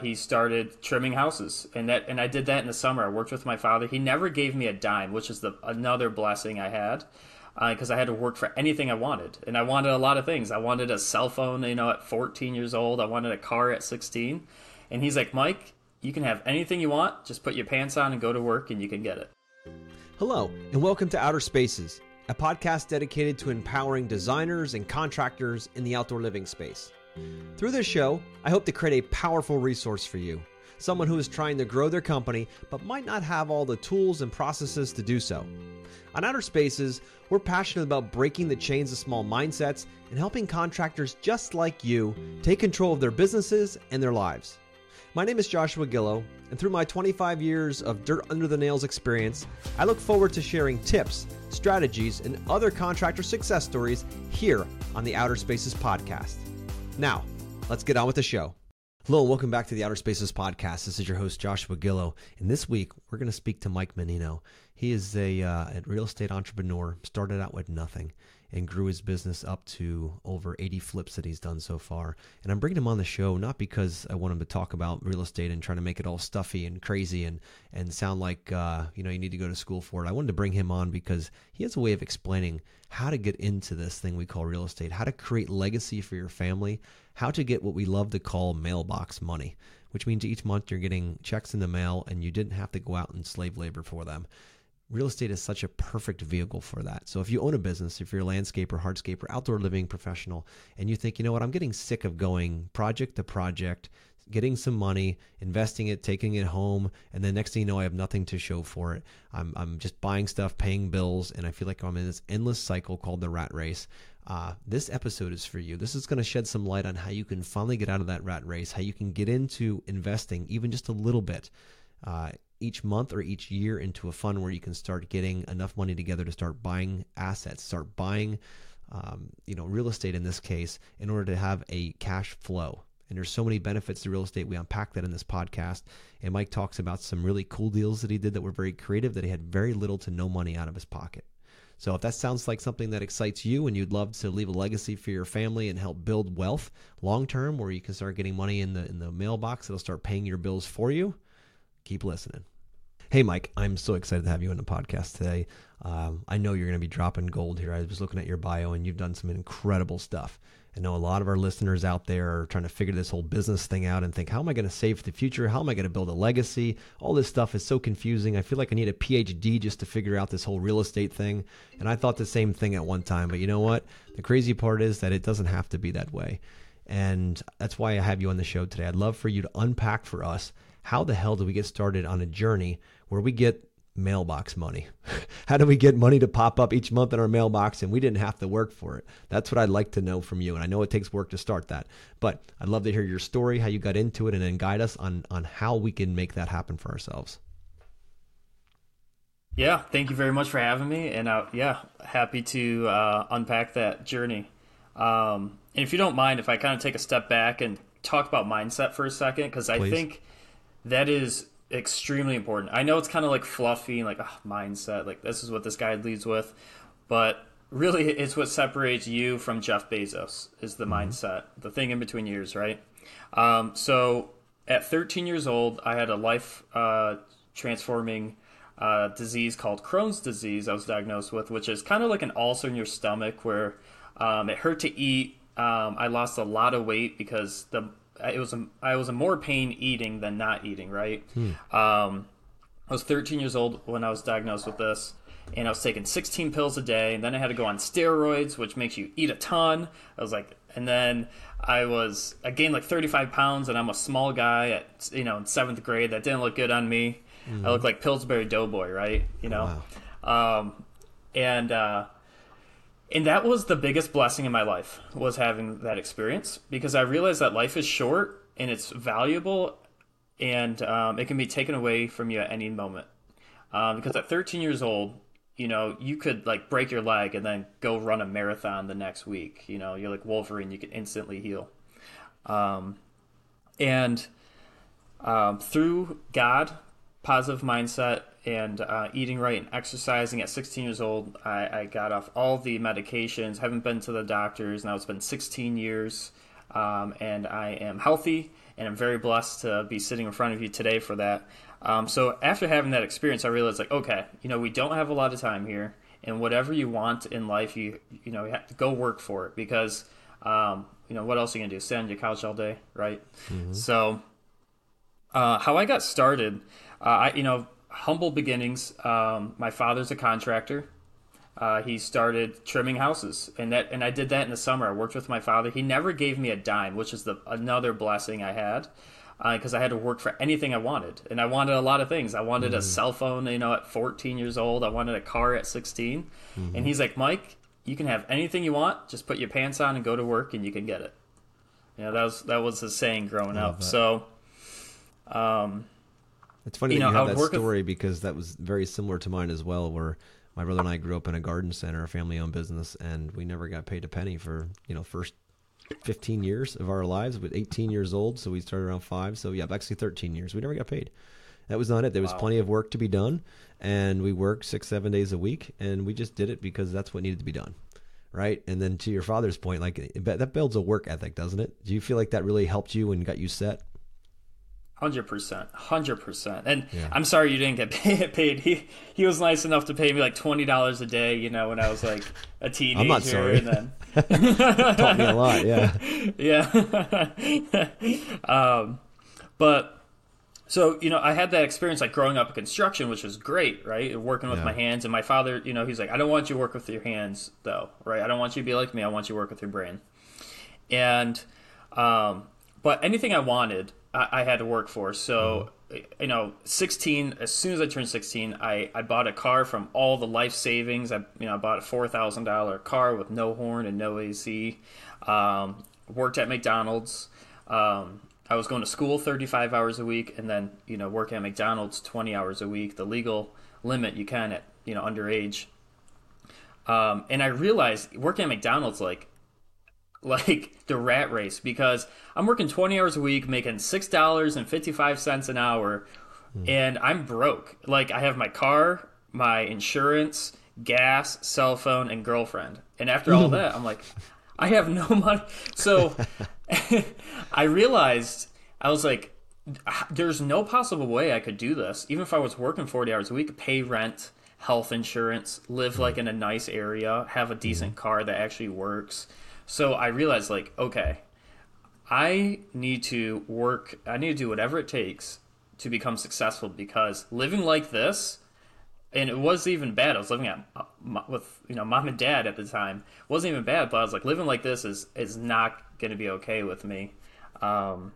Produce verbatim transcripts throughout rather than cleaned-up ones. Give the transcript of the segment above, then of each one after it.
he started trimming houses, and that and I did that in the summer. I worked with my father. He never gave me a dime, which is the another blessing I had, because uh, I had to work for anything I wanted, and I wanted a lot of things. I wanted a cell phone, you know, at fourteen years old. I wanted a car at sixteen, and he's like, Mike, you can have anything you want. Just put your pants on and go to work, and you can get it. Hello, and welcome to Outer Spaces, a podcast dedicated to empowering designers and contractors in the outdoor living space. Through this show, I hope to create a powerful resource for you, someone who is trying to grow their company but might not have all the tools and processes to do so. On Outer Spaces, we're passionate about breaking the chains of small mindsets and helping contractors just like you take control of their businesses and their lives. My name is Joshua Gillow, and through my twenty-five years of dirt under the nails experience, I look forward to sharing tips, strategies, and other contractor success stories here on the Outer Spaces podcast. Now, let's get on with the show. Hello, and welcome back to the Outer Spaces podcast. This is your host, Joshua Gillow, and this week, we're going to speak to Mike Menino. He is a, uh, a real estate entrepreneur, started out with nothing, and grew his business up to over eighty flips that he's done so far. And I'm bringing him on the show not because I want him to talk about real estate and trying to make it all stuffy and crazy and, and sound like, uh, you know, you need to go to school for it. I wanted to bring him on because he has a way of explaining how to get into this thing we call real estate, how to create legacy for your family, how to get what we love to call mailbox money, which means each month you're getting checks in the mail and you didn't have to go out and slave labor for them. Real estate is such a perfect vehicle for that. So if you own a business, if you're a landscaper, hardscaper, outdoor living professional, and you think, you know what, I'm getting sick of going project to project, getting some money, investing it, taking it home, and then next thing you know, I have nothing to show for it. I'm I'm just buying stuff, paying bills, and I feel like I'm in this endless cycle called the rat race. Uh, this episode is for you. This is going to shed some light on how you can finally get out of that rat race, how you can get into investing even just a little bit uh, each month or each year into a fund where you can start getting enough money together to start buying assets, start buying um, you know, real estate in this case, in order to have a cash flow. And there's so many benefits to real estate. We unpack that in this podcast. And Mike talks about some really cool deals that he did that were very creative, that he had very little to no money out of his pocket. So if that sounds like something that excites you and you'd love to leave a legacy for your family and help build wealth long-term, where you can start getting money in the in the mailbox that'll start paying your bills for you, keep listening. Hey, Mike, I'm so excited to have you on the podcast today. Um, I know you're going to be dropping gold here. I was looking at your bio, and you've done some incredible stuff. I know a lot of our listeners out there are trying to figure this whole business thing out and think, how am I going to save for the future? How am I going to build a legacy? All this stuff is so confusing. I feel like I need a P H D just to figure out this whole real estate thing. And I thought the same thing at one time. But you know what? The crazy part is that it doesn't have to be that way. And that's why I have you on the show today. I'd love for you to unpack for us, how the hell do we get started on a journey where we get mailbox money? How do we get money to pop up each month in our mailbox and we didn't have to work for it? That's what I'd like to know from you. And I know it takes work to start that, but I'd love to hear your story, how you got into it, and then guide us on, on how we can make that happen for ourselves. Yeah, thank you very much for having me. And uh, yeah, happy to uh, unpack that journey. Um, and if you don't mind, if I kind of take a step back and talk about mindset for a second, because I Please. think that is extremely important. I know it's kind of like fluffy, like oh, mindset, like this is what this guy leads with, but really it's what separates you from Jeff Bezos is the mm-hmm. mindset, the thing in between years, right? Um, so at thirteen years old, I had a life uh, transforming uh, disease called Crohn's disease I was diagnosed with, which is kind of like an ulcer in your stomach where um, it hurt to eat. Um, I lost a lot of weight because the it was a, I was in more pain eating than not eating, right? Hmm. Um, I was thirteen years old when I was diagnosed with this, and I was taking sixteen pills a day, and then I had to go on steroids, which makes you eat a ton. I was like, and then I was, I gained like thirty-five pounds, and I'm a small guy at, you know, in seventh grade. That didn't look good on me. Mm-hmm. I looked like Pillsbury Doughboy, right? You know? Wow. Um, and, uh, And that was the biggest blessing in my life, was having that experience, because I realized that life is short and it's valuable, and um, it can be taken away from you at any moment. Um, because at thirteen years old, you know, you could like break your leg and then go run a marathon the next week. You know, you're like Wolverine, you can instantly heal. Um, and um, through God, positive mindset, and uh, eating right and exercising at sixteen years old, I, I got off all the medications, haven't been to the doctors. Now it's been sixteen years, um, and I am healthy and I'm very blessed to be sitting in front of you today for that. Um, so after having that experience, I realized like, okay, you know, we don't have a lot of time here, and whatever you want in life, you you know, you have to go work for it because, um, you know, what else are you gonna do? Sit on your couch all day, right? Mm-hmm. So, uh, how I got started, uh, I you know, humble beginnings. Um, my father's a contractor. Uh, he started trimming houses, and that and I did that in the summer. I worked with my father. He never gave me a dime, which is the another blessing I had. Because uh, I had to work for anything I wanted. And I wanted a lot of things. I wanted mm-hmm. a cell phone, you know, at fourteen years old. I wanted a car at sixteen. Mm-hmm. And he's like, Mike, you can have anything you want. Just put your pants on and go to work and you can get it. You know, that was that was his saying growing up. That. So, um, it's funny you that know, you have that story with... because that was very similar to mine as well, where my brother and I grew up in a garden center, a family-owned business, and we never got paid a penny for, you know, first fifteen years of our lives. With eighteen years old, so we started around five, so yeah, actually thirteen years. We never got paid. That was not it. There was wow. plenty of work to be done, and we worked six seven days a week, and we just did it because that's what needed to be done, right? And then to your father's point, like that builds a work ethic, doesn't it? Do you feel like that really helped you and got you set? one hundred percent, one hundred percent. And yeah. I'm sorry you didn't get paid. He he was nice enough to pay me like twenty dollars a day, you know, when I was like a teenager. I'm not sorry. And then... Taught me a lot, yeah. Yeah. um, but, so, you know, I had that experience like growing up in construction, which was great, right? Working with yeah. my hands. And my father, you know, he's like, I don't want you to work with your hands, though, right? I don't want you to be like me. I want you to work with your brain. And, um, but anything I wanted, I, I had to work for. So, mm-hmm. you know, sixteen, as soon as I turned sixteen, I, I bought a car from all the life savings. I, you know, I bought a four thousand dollars car with no horn and no A C. Um, worked at McDonald's. Um, I was going to school thirty-five hours a week and then, you know, working at McDonald's twenty hours a week, the legal limit you can at, you know, underage. Um, and I realized working at McDonald's, like, like the rat race, because I'm working twenty hours a week, making six dollars and fifty-five cents an hour, mm. and I'm broke. Like, I have my car, my insurance, gas, cell phone, and girlfriend. And after all that, I'm like, I have no money. So I realized, I was like, there's no possible way I could do this. Even if I was working forty hours a week, pay rent, health insurance, live like in a nice area, have a decent car that actually works. So I realized, like, okay, I need to work, I need to do whatever it takes to become successful, because living like this, and it wasn't even bad. I was living at, with, you know, mom and dad at the time. It wasn't even bad, but I was like, living like this is, is not going to be okay with me. Um,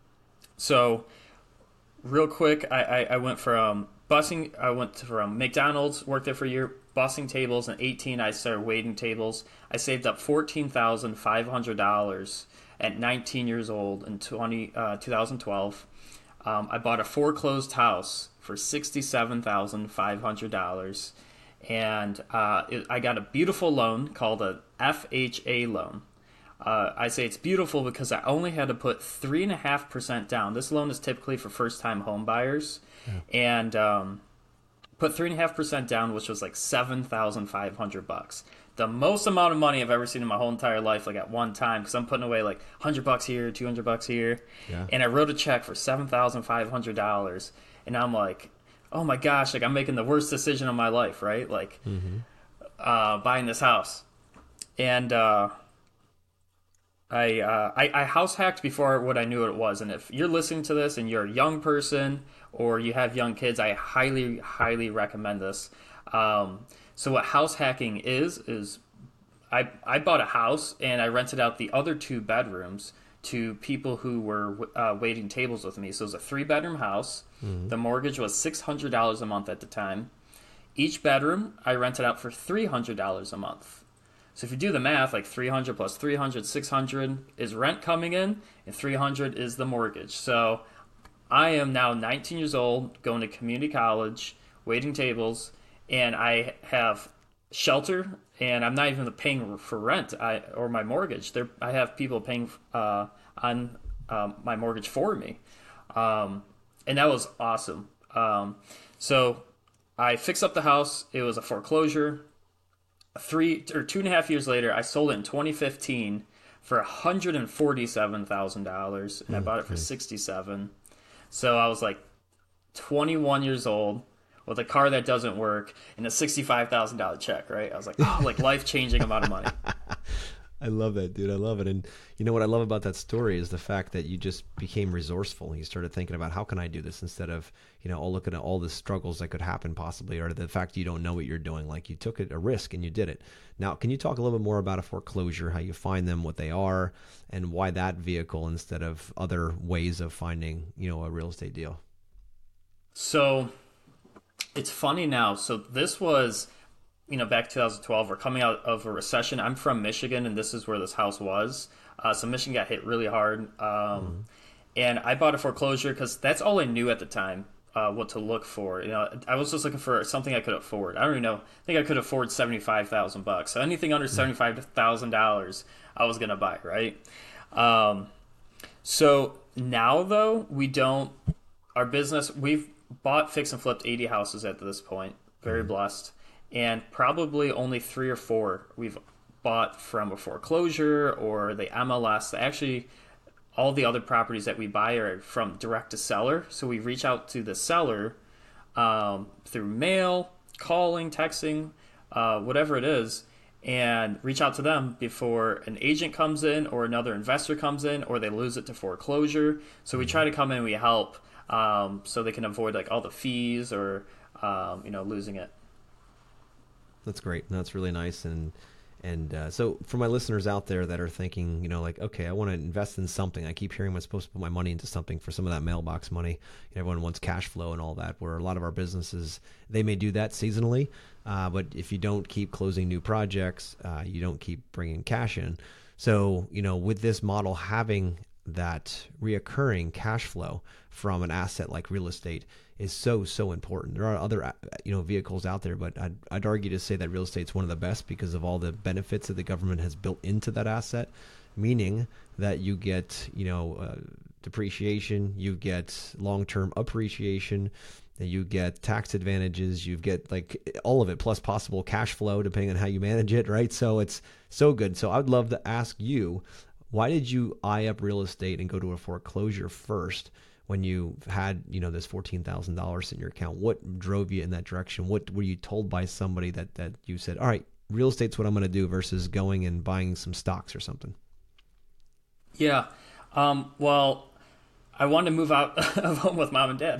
so real quick, I, I, I went from busing, I went from McDonald's, worked there for a year, bussing tables. In eighteen, I started waiting tables. I saved up fourteen thousand five hundred dollars at nineteen years old in twenty, uh, twenty twelve. Um, I bought a foreclosed house for sixty-seven thousand five hundred dollars. And uh, it, I got a beautiful loan called a F H A loan. Uh, I say it's beautiful because I only had to put three point five percent down. This loan is typically for first-time home buyers. Yeah. And um, put three point five percent down, which was like seven thousand five hundred bucks. The most amount of money I've ever seen in my whole entire life, like at one time, because I'm putting away like one hundred bucks here, two hundred bucks here. Yeah. And I wrote a check for seven thousand five hundred dollars. And I'm like, oh my gosh, like I'm making the worst decision of my life, right? Like mm-hmm. uh, buying this house. And uh, I, uh, I I house hacked before what I knew it was. And if you're listening to this and you're a young person or you have young kids, I highly, highly recommend this. Um, so what house hacking is, is I, I bought a house and I rented out the other two bedrooms to people who were uh, waiting tables with me. So it was a three-bedroom house. Mm-hmm. The mortgage was six hundred dollars a month at the time. Each bedroom I rented out for three hundred dollars a month. So if you do the math, like three hundred plus three hundred, six hundred is rent coming in, and three hundred is the mortgage. So I am now nineteen years old, going to community college, waiting tables, and I have shelter, and I'm not even paying for rent I, or my mortgage. There, I have people paying uh, on um, my mortgage for me, um, and that was awesome. Um, so I fixed up the house. It was a foreclosure. Three or two and a half years later, I sold it in twenty fifteen for one hundred forty-seven thousand dollars, and I bought it for sixty-seven. So I was like twenty-one years old with a car that doesn't work and a sixty-five thousand dollars check, right? I was like, oh, like life-changing amount of money. I love that, dude. I love it. And you know what I love about that story is the fact that you just became resourceful. You started thinking about how can I do this instead of, you know, oh, looking at all the struggles that could happen possibly, or the fact you don't know what you're doing. Like you took it a risk and you did it. Now, can you talk a little bit more about a foreclosure, how you find them, what they are, and why that vehicle instead of other ways of finding, you know, a real estate deal? So it's funny now. So this was, you know, back two thousand twelve, we're coming out of a recession. I'm from Michigan, and this is where this house was. Uh, so Michigan got hit really hard. Um, mm-hmm. And I bought a foreclosure because that's all I knew at the time, uh, what to look for. You know, I was just looking for something I could afford. I don't even know. I think I could afford seventy-five thousand bucks. So anything under seventy-five thousand dollars, I was going to buy, right? Um, so now, though, we don't, our business, we've bought, fixed, and flipped eighty houses at this point. Very mm-hmm. blessed. And probably only three or four we've bought from a foreclosure or the M L S. Actually, all the other properties that we buy are from direct to seller. So we reach out to the seller um, through mail, calling, texting, uh, whatever it is, and reach out to them before an agent comes in or another investor comes in or they lose it to foreclosure. So we try to come in and we help um, so they can avoid like all the fees or um, you know losing it. That's great. That's really nice. And and uh, so for my listeners out there that are thinking, you know, like, okay, I want to invest in something. I keep hearing I'm supposed to put my money into something for some of that mailbox money. You know, everyone wants cash flow and all that, where a lot of our businesses, they may do that seasonally. Uh, but if you don't keep closing new projects, uh, you don't keep bringing cash in. So, you know, with this model having that reoccurring cash flow from an asset like real estate is so, so important. There are other, you know, vehicles out there, but I'd, I'd argue to say that real estate's one of the best because of all the benefits that the government has built into that asset, meaning that you get, you know, uh, depreciation, you get long-term appreciation, you get tax advantages, you get like all of it, plus possible cash flow depending on how you manage it, right? So it's so good. So I'd love to ask you, why did you eye up real estate and go to a foreclosure first when you had, you know, this fourteen thousand dollars in your account? What drove you in that direction? What were you told by somebody that, that you said, all right, real estate's what I'm going to do versus going and buying some stocks or something? Yeah. Um, well, I wanted to move out of home with mom and dad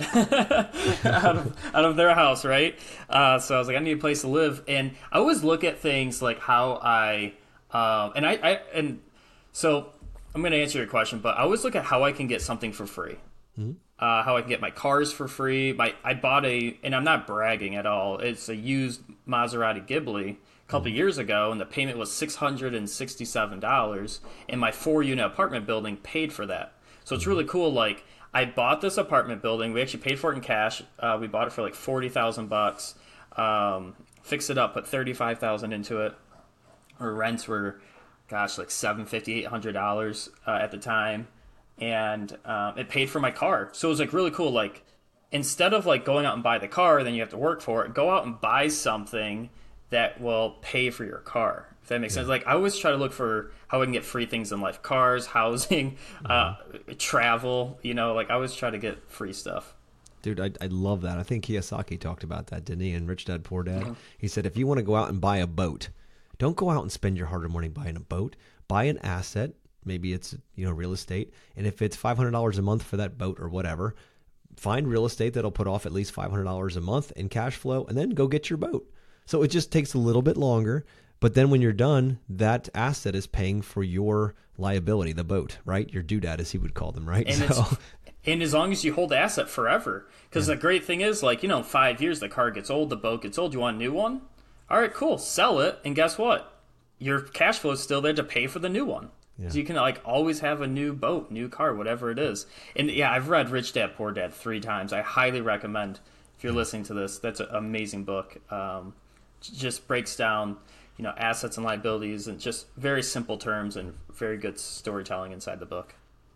out, of, out of their house, right? Uh, so I was like, I need a place to live. And I always look at things like how I, um, and I, I, and so I'm going to answer your question, but I always look at how I can get something for free. Mm-hmm. Uh, how I can get my cars for free. My I bought a, and I'm not bragging at all, it's a used Maserati Ghibli a couple mm-hmm. years ago, and the payment was six hundred sixty-seven dollars, and my four-unit apartment building paid for that. So it's mm-hmm. really cool. Like, I bought this apartment building. We actually paid for it in cash. Uh, we bought it for like forty thousand bucks. Um, fixed it up, put thirty-five thousand into it. Our rents were, gosh, like seven hundred fifty dollars, eight hundred dollars uh, at the time. And um, it paid for my car. So it was like really cool. Like, instead of like going out and buy the car, then you have to work for it, go out and buy something that will pay for your car. If that makes yeah. sense. Like, I always try to look for how I can get free things in life: cars, housing, mm-hmm. uh, travel. You know, like I always try to get free stuff. Dude, I, I love that. I think Kiyosaki talked about that, didn't he? In Rich Dad Poor Dad, mm-hmm. he said, if you want to go out and buy a boat, don't go out and spend your hard-earned money buying a boat. Buy an asset. Maybe it's, you know, real estate. And if it's five hundred dollars a month for that boat or whatever, find real estate that'll put off at least five hundred dollars a month in cash flow, and then go get your boat. So it just takes a little bit longer. But then when you're done, that asset is paying for your liability, the boat, right? Your doodad, as he would call them, right? And, so, it's, and as long as you hold the asset forever. Because yeah. the great thing is, like, you know, in five years, the car gets old, the boat gets old. You want a new one? All right, cool. Sell it. And guess what? Your cash flow is still there to pay for the new one. Yeah. So you can like always have a new boat, new car, whatever it is. And yeah, I've read Rich Dad Poor Dad three times. I highly recommend if you're listening to this. That's an amazing book. Um, just breaks down, you know, assets and liabilities in just very simple terms and very good storytelling inside the book.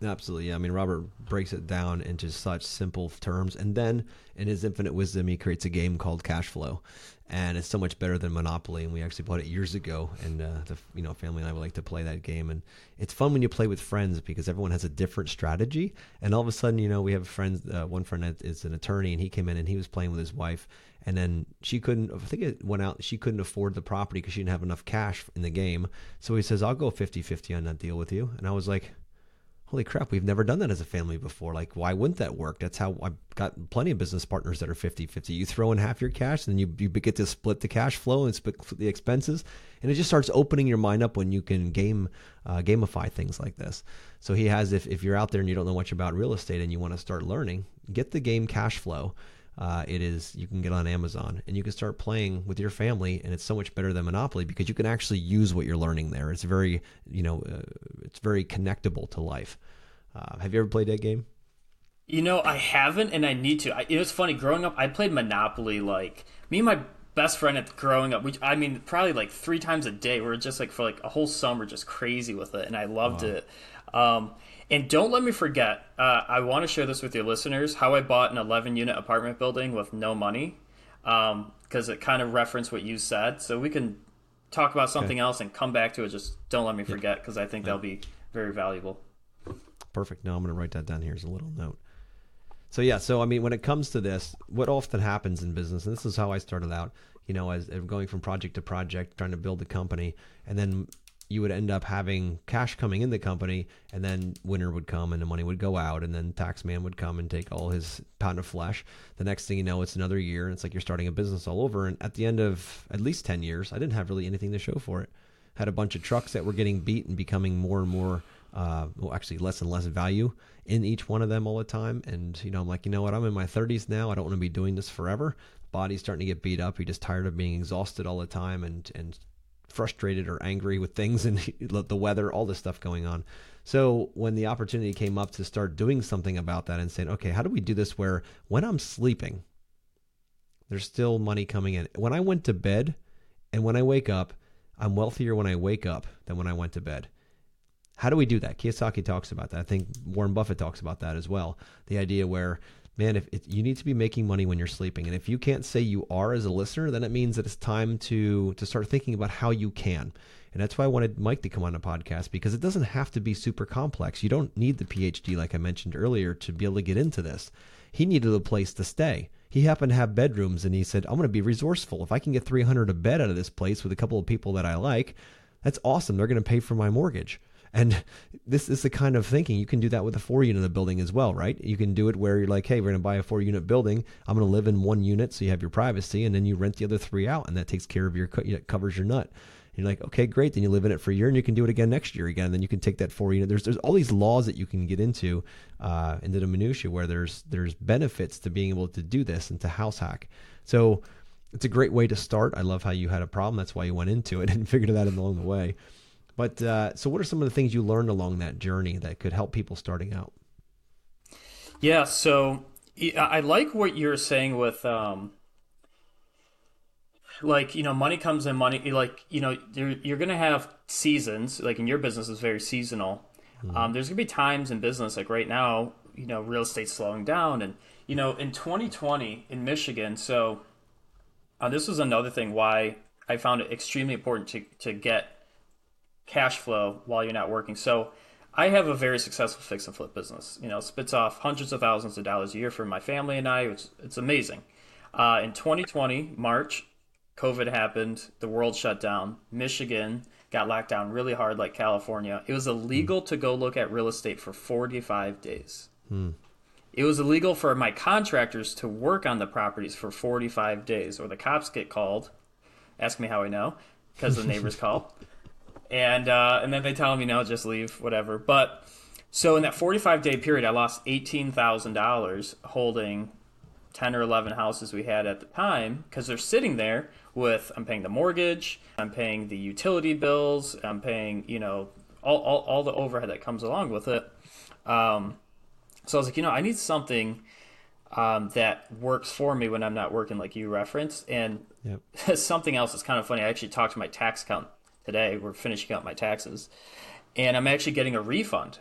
Absolutely. Yeah. I mean, Robert breaks it down into such simple terms. And then in his infinite wisdom, he creates a game called Cash Flow. And it's so much better than Monopoly. And we actually bought it years ago. And uh, the you know family and I would like to play that game. And it's fun when you play with friends because everyone has a different strategy. And all of a sudden, you know, we have friends. Uh, one friend is an attorney, and he came in and he was playing with his wife. And then she couldn't, I think it went out, she couldn't afford the property because she didn't have enough cash in the game. So he says, I'll go fifty-fifty on that deal with you. And I was like, holy crap, we've never done that as a family before. Like, why wouldn't that work? That's how I've got plenty of business partners that are fifty-fifty. You throw in half your cash, and then you, you get to split the cash flow and split the expenses. And it just starts opening your mind up when you can game uh, gamify things like this. So he has, if, if you're out there and you don't know much about real estate and you want to start learning, get the game Cash Flow. Uh, it is, you can get on Amazon and you can start playing with your family, and it's so much better than Monopoly because you can actually use what you're learning there. It's very, you know, uh, it's very connectable to life. Uh, have you ever played that game? You know, I haven't, and I need to. I, it was funny growing up. I played Monopoly like me and my best friend at growing up. We, I mean, probably like three times a day. We were just like for like a whole summer, just crazy with it, and I loved wow. it. Um, And don't let me forget, uh, I want to share this with your listeners, how I bought an eleven-unit apartment building with no money, because um, it kind of referenced what you said. So we can talk about something okay. else and come back to it. Just don't let me forget, because I think yeah. that'll be very valuable. Perfect. Now I'm going to write that down here as a little note. So yeah, so I mean, when it comes to this, what often happens in business, and this is how I started out, you know, as going from project to project, trying to build a company, and then you would end up having cash coming in the company, and then winter would come and the money would go out, and then tax man would come and take all his pound of flesh. The next thing you know, it's another year, and it's like you're starting a business all over. And at the end of at least ten years, I didn't have really anything to show for it. Had a bunch of trucks that were getting beat and becoming more and more, uh, well, actually less and less value in each one of them all the time. And, you know, I'm like, you know what? I'm in my thirties now. I don't want to be doing this forever. Body's starting to get beat up. You're just tired of being exhausted all the time and, and, frustrated or angry with things and the weather, all this stuff going on. So when the opportunity came up to start doing something about that and saying, okay, how do we do this where when I'm sleeping, there's still money coming in? When I went to bed and when I wake up, I'm wealthier when I wake up than when I went to bed. How do we do that? Kiyosaki talks about that. I think Warren Buffett talks about that as well. The idea where, man, if it, you need to be making money when you're sleeping. And if you can't say you are as a listener, then it means that it's time to to start thinking about how you can. And that's why I wanted Mike to come on the podcast, because it doesn't have to be super complex. You don't need the P H D, like I mentioned earlier, to be able to get into this. He needed a place to stay. He happened to have bedrooms, and he said, I'm going to be resourceful. If I can get three hundred a bed out of this place with a couple of people that I like, that's awesome. They're going to pay for my mortgage. And this is the kind of thinking, you can do that with a four unit of the building as well, right? You can do it where you're like, hey, we're going to buy a four unit building. I'm going to live in one unit so you have your privacy, and then you rent the other three out, and that takes care of your, it covers your nut. And you're like, okay, great. Then you live in it for a year, and you can do it again next year again. And then you can take that four unit. There's there's all these laws that you can get into, uh, into the minutia where there's there's benefits to being able to do this and to house hack. So it's a great way to start. I love how you had a problem. That's why you went into it and figured it out along the way. But uh, so what are some of the things you learned along that journey that could help people starting out? Yeah, so I like what you're saying with, um, like, you know, money comes in, money, like, you know, you're, you're going to have seasons, like in your business is very seasonal. Mm-hmm. Um, there's going to be times in business, like right now, you know, real estate's slowing down. And, you know, in twenty twenty in Michigan, so uh, this was another thing why I found it extremely important to, to get cash flow while you're not working. So I have a very successful fix and flip business, you know, spits off hundreds of thousands of dollars a year for my family and I, which it's amazing. Uh, in twenty twenty, March, COVID happened, the world shut down, Michigan got locked down really hard like California. It was illegal to go look at real estate for forty-five days. Hmm. It was illegal for my contractors to work on the properties for forty-five days, or the cops get called. Ask me how I know, because the neighbors call. And uh, and then they tell me, no, just leave, whatever. But so in that forty-five day period, I lost eighteen thousand dollars holding ten or eleven houses we had at the time, because they're sitting there with, I'm paying the mortgage, I'm paying the utility bills, I'm paying, you know, all, all, all the overhead that comes along with it. Um, so I was like, you know, I need something um, that works for me when I'm not working, like you referenced. And yep. Something else is kind of funny. I actually talked to my tax accountant today. We're finishing up my taxes, and I'm actually getting a refund.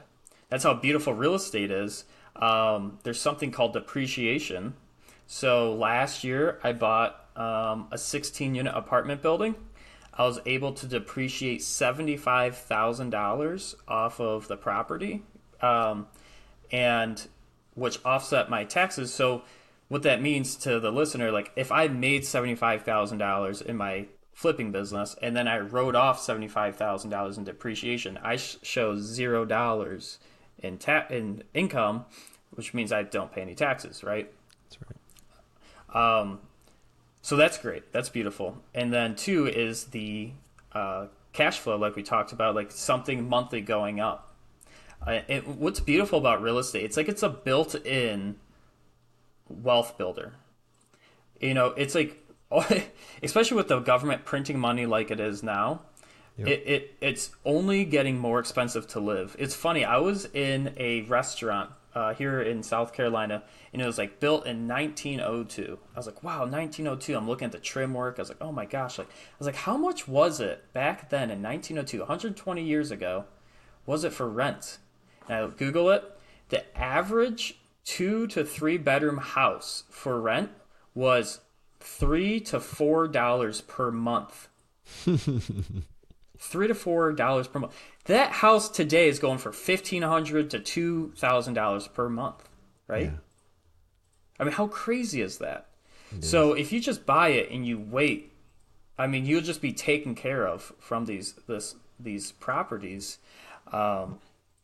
that's how beautiful real estate is. Um, there's something called depreciation. So last year I bought um, a sixteen unit apartment building. I was able to depreciate seventy-five thousand dollars off of the property, um, and which offset my taxes. So what that means to the listener, like if I made seventy-five thousand dollars in my flipping business and then I wrote off seventy-five thousand dollars in depreciation, I sh- show zero dollars in ta- in income, which means I don't pay any taxes, right? That's right. Um, so that's great. That's beautiful. And then two is the uh, cash flow, like we talked about, like something monthly going up. Uh, it, what's beautiful about real estate, it's like it's a built-in wealth builder. You know, it's like, especially with the government printing money like it is now, yep. it, it it's only getting more expensive to live. It's funny, I was in a restaurant uh, here in South Carolina, and it was like built in nineteen oh two. I was like, wow, nineteen oh two. I'm looking at the trim work. I was like, oh my gosh. Like, I was like, how much was it back then in nineteen oh two, one hundred twenty years ago, was it for rent? And I Google it. The average two to three bedroom house for rent was three to four dollars per month. Three to four dollars per month. That house today is going for fifteen hundred to two thousand dollars per month, right? Yeah. I mean, how crazy is that? It so is. If you just buy it and you wait, I mean, you'll just be taken care of from these this these properties. Um,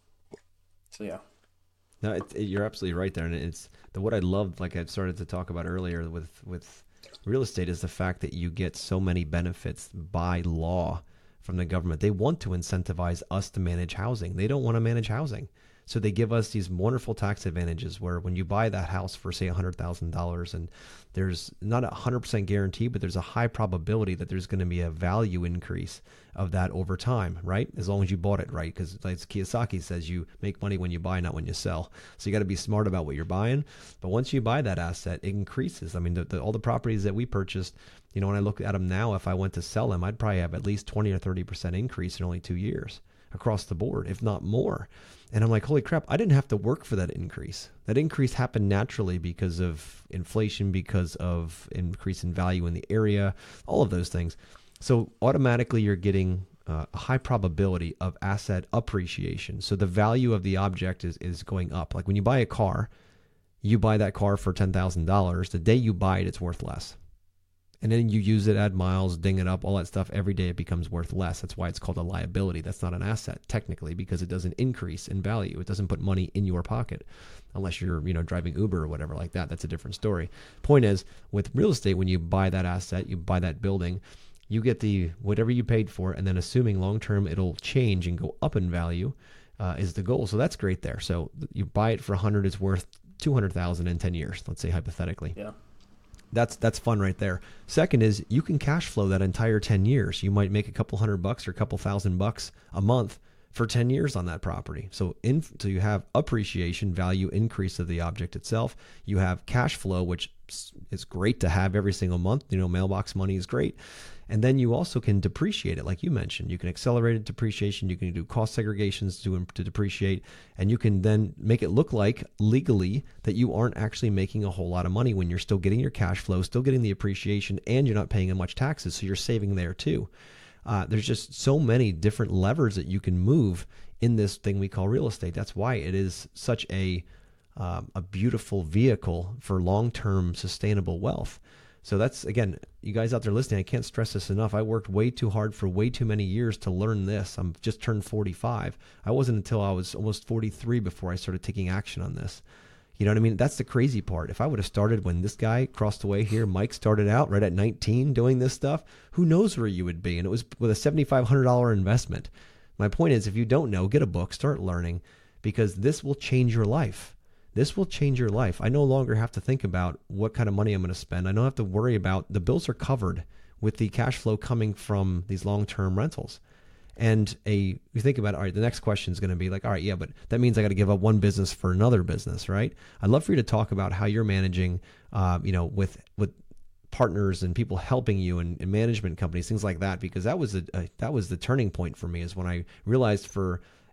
so yeah. No, it, it, you're absolutely right there, and it's the what I love, like I started to talk about earlier with with real estate, is the fact that you get so many benefits by law from the government. They want to incentivize us to manage housing. They don't want to manage housing. So they give us these wonderful tax advantages where when you buy that house for, say, one hundred thousand dollars, and there's not a one hundred percent guarantee, but there's a high probability that there's going to be a value increase of that over time, right? As long as you bought it right, because like Kiyosaki says, you make money when you buy, not when you sell. So you got to be smart about what you're buying. But once you buy that asset, it increases. I mean, the, the, all the properties that we purchased, you know, when I look at them now, if I went to sell them, I'd probably have at least twenty or thirty percent increase in only two years across the board, if not more. And I'm like, holy crap, I didn't have to work for that increase. That increase happened naturally because of inflation, because of increase in value in the area, all of those things. So automatically you're getting uh, a high probability of asset appreciation. So the value of the object is, is going up. Like when you buy a car, you buy that car for ten thousand dollars. The day you buy it, it's worth less. And then you use it, add miles, ding it up, all that stuff. Every day it becomes worth less. That's why it's called a liability. That's not an asset technically, because it doesn't increase in value. It doesn't put money in your pocket unless you're, you know, driving Uber or whatever like that. That's a different story. Point is, with real estate, when you buy that asset, you buy that building, you get the whatever you paid for, and then assuming long term it'll change and go up in value uh, is the goal. So that's great there. So you buy it for one hundred, it's worth two hundred thousand in ten years. Let's say hypothetically. Yeah. That's that's fun right there. Second is you can cash flow that entire ten years. You might make a couple hundred bucks or a couple thousand bucks a month for ten years on that property. So in so you have appreciation, value increase of the object itself. You have cash flow, which is great to have every single month. You know, mailbox money is great. And then you also can depreciate it, like you mentioned. You can accelerate depreciation. You can do cost segregations to, to depreciate. And you can then make it look like legally that you aren't actually making a whole lot of money when you're still getting your cash flow, still getting the appreciation, and you're not paying much taxes. So you're saving there too. Uh, there's just so many different levers that you can move in this thing we call real estate. That's why it is such a, um, a beautiful vehicle for long-term sustainable wealth. So that's, again, you guys out there listening, I can't stress this enough. I worked way too hard for way too many years to learn this. I'm just turned forty-five. I wasn't until I was almost forty-three before I started taking action on this. You know what I mean? That's the crazy part. If I would have started when this guy crossed the way here, Mike started out right at nineteen doing this stuff, who knows where you would be? And it was with a seventy-five hundred dollars investment. My point is, if you don't know, get a book, start learning, because this will change your life. This will change your life. I no longer have to think about what kind of money I'm going to spend. I don't have to worry about, the bills are covered with the cash flow coming from these long-term rentals. And a you think about, all right, the next question is going to be like, all right, yeah, but that means I got to give up one business for another business, right? I'd love for you to talk about how you're managing, uh, you know, with with partners and people helping you and, and management companies, things like that, because that was a, a that was the turning point for me, is when I realized for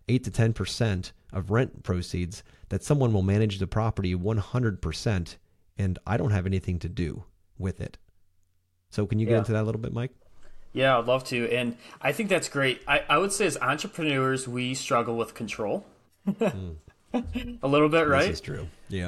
eight to ten percent of rent proceeds that someone will manage the property one hundred percent, and I don't have anything to do with it. So can you get Yeah. into that a little bit, Mike? Yeah, I'd love to. And I think that's great. I, I would say as entrepreneurs, we struggle with control a little bit, right? This is true. Yeah.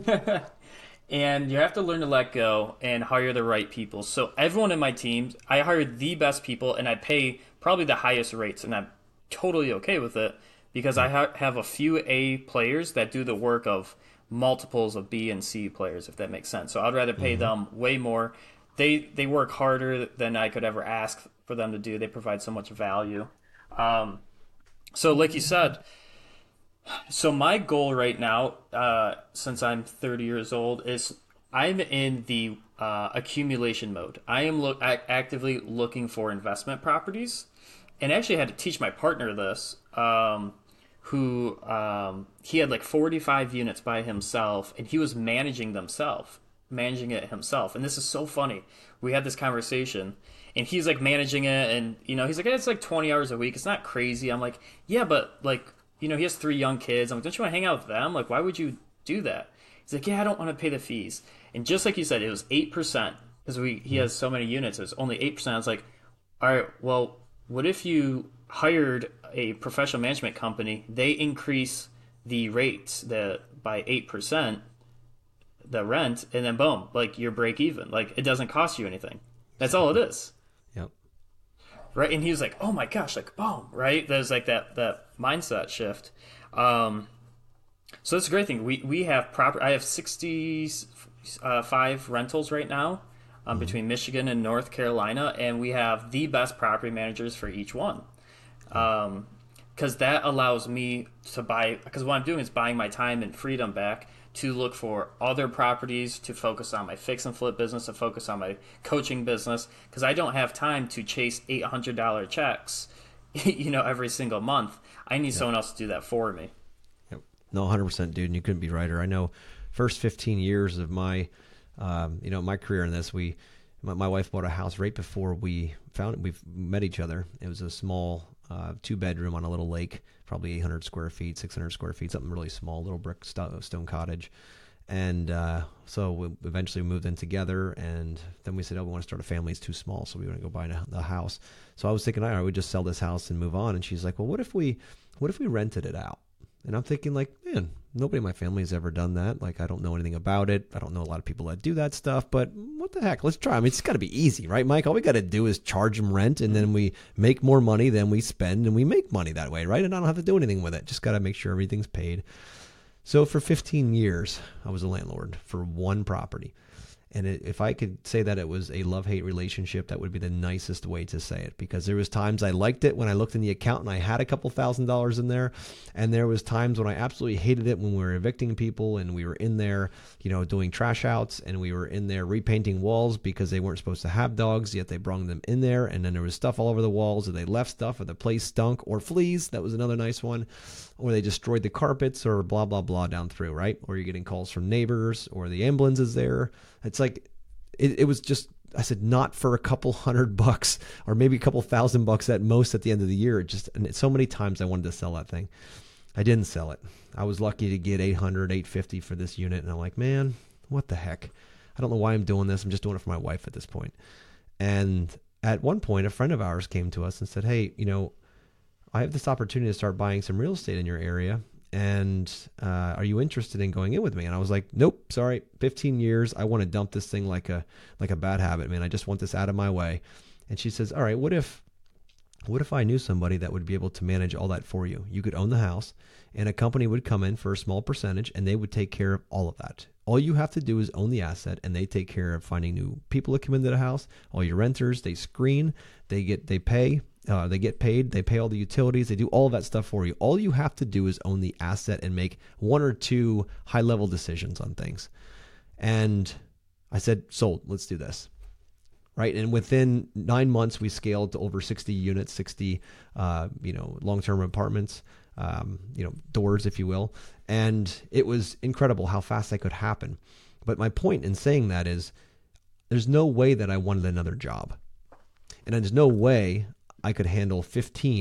And you have to learn to let go and hire the right people. So everyone in my team, I hired the best people, and I pay probably the highest rates, and I'm totally okay with it because I ha- have a few A players that do the work of multiples of B and C players, if that makes sense. So I'd rather pay mm-hmm. them way more. They they work harder than I could ever ask for them to do. They provide so much value. Um, so like you said, so my goal right now, uh, since I'm thirty years old, is I'm in the uh, accumulation mode. I am lo- actively looking for investment properties, and I actually had to teach my partner this, um, who um, he had like forty-five units by himself, and he was managing themselves, managing it himself. And this is so funny. We had this conversation, and he's like managing it, and you know, he's like, hey, it's like twenty hours a week. It's not crazy. I'm like, yeah, but like. You know, he has three young kids. I'm like, don't you want to hang out with them? Like, why would you do that? He's like, yeah, I don't want to pay the fees. And just like you said, it was eight percent because we he has so many units. It was only eight percent. I was like, all right, well, what if you hired a professional management company? They increase the rates the, by eight percent, the rent, and then boom, like you're break even. Like, it doesn't cost you anything. That's all it is. Yep. Right. And he was like, oh my gosh, like, boom, right? There's like that, that mindset shift. Um, so that's a great thing. We, we have proper, I have sixty-five rentals right now um, mm-hmm. between Michigan and North Carolina. And we have the best property managers for each one. Um, cause that allows me to buy, cause what I'm doing is buying my time and freedom back to look for other properties, to focus on my fix and flip business, to focus on my coaching business, because I don't have time to chase eight hundred dollars checks, you know, every single month. I need yep. someone else to do that for me. Yep. No, one hundred percent, dude, and you couldn't be righter. I know first fifteen years of my, um, you know, my career in this, we, my, my wife bought a house right before we found it. We met each other. It was a small uh, two bedroom on a little lake, probably eight hundred square feet, six hundred square feet, something really small, little brick st- stone cottage. And uh, so we eventually moved in together, and then we said, oh, we want to start a family. It's too small, so we want to go buy a house. So I was thinking, all right, we just sell this house and move on. And she's like, well, what if we, what if we rented it out? And I'm thinking, like, man, nobody in my family has ever done that. Like, I don't know anything about it. I don't know a lot of people that do that stuff, but what the heck? Let's try. I mean, it's got to be easy, right, Mike? All we got to do is charge them rent, and then we make more money than we spend, and we make money that way, right? And I don't have to do anything with it. Just got to make sure everything's paid. So for fifteen years, I was a landlord for one property. And it, if I could say that it was a love-hate relationship, that would be the nicest way to say it, because there was times I liked it when I looked in the account and I had a couple thousand dollars in there. And there was times when I absolutely hated it when we were evicting people and we were in there, you know, doing trash outs, and we were in there repainting walls because they weren't supposed to have dogs, yet they brought them in there. And then there was stuff all over the walls, or they left stuff, or the place stunk, or fleas. That was another nice one. Or they destroyed the carpets, or blah, blah, blah down through, right? Or you're getting calls from neighbors, or the ambulance is there. It's like, it, it was just, I said, not for a couple hundred bucks, or maybe a couple thousand bucks at most at the end of the year. It just, and so many times I wanted to sell that thing. I didn't sell it. I was lucky to get eight hundred, eight fifty for this unit. And I'm like, man, what the heck? I don't know why I'm doing this. I'm just doing it for my wife at this point. And at one point, a friend of ours came to us and said, hey, you know, I have this opportunity to start buying some real estate in your area. And uh, are you interested in going in with me? And I was like, nope, sorry. fifteen years. I want to dump this thing like a like a bad habit, man. I just want this out of my way. And she says, all right, what if what if I knew somebody that would be able to manage all that for you? You could own the house, and a company would come in for a small percentage, and they would take care of all of that. All you have to do is own the asset, and they take care of finding new people to come into the house. All your renters, they screen, they get, they pay, uh, they get paid, they pay all the utilities, they do all of that stuff for you. All you have to do is own the asset and make one or two high-level decisions on things. And I said, sold, let's do this. Right. And within nine months, we scaled to over sixty units, sixty, uh, you know, long-term apartments, um, you know, doors, if you will. And it was incredible how fast that could happen. But my point in saying that is there's no way that I wanted another job. And there's no way I could handle fifteen